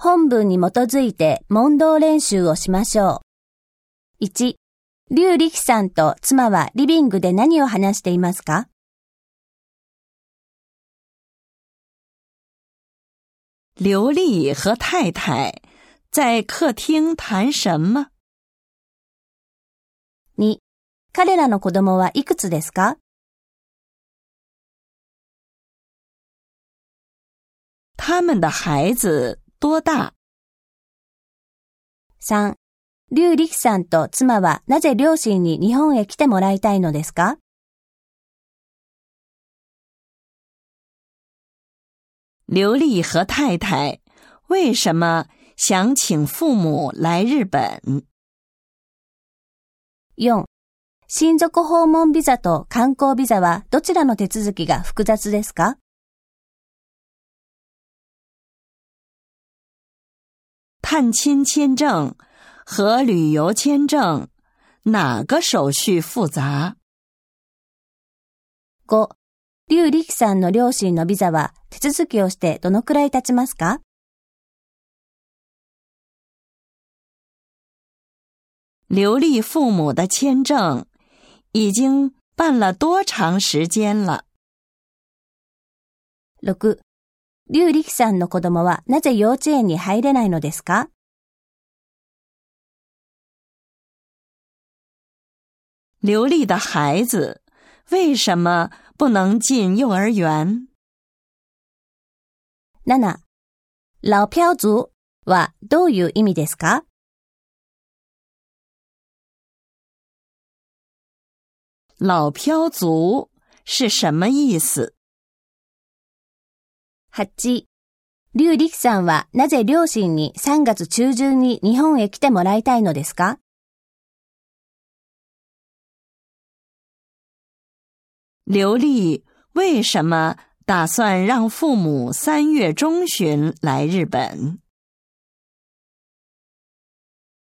本文に基づいて問答練習をしましょう。1、劉力さんと妻はリビングで何を話していますか？ 刘丽和太太在客厅谈什么？ 2、彼らの子供はいくつですか？ 他们的孩子多大？ 3、劉力さんと妻はなぜ両親に日本へ来てもらいたいのですか？ 刘丽和太太为什么想请父母来日本？ 4、親族訪問ビザと観光ビザはどちらの手続きが複雑ですか？ 探亲签证和旅游签证哪个手续复杂？ 5、劉力さんの両親のビザは手続きをしてどのくらい経ちますか？ 刘丽父母的签证已经办了多长时间了？ 6、劉力さんの子供はなぜ幼稚園に入れないのですか？ 刘丽的孩子为什么不能进幼儿園？ 7、老漂族はどういう意味ですか？ 老漂族是什么意思？ 8、劉力さんはなぜ両親に3月中旬に日本へ来てもらいたいのですか？ 刘丽为什么打算让父母3月中旬来日本？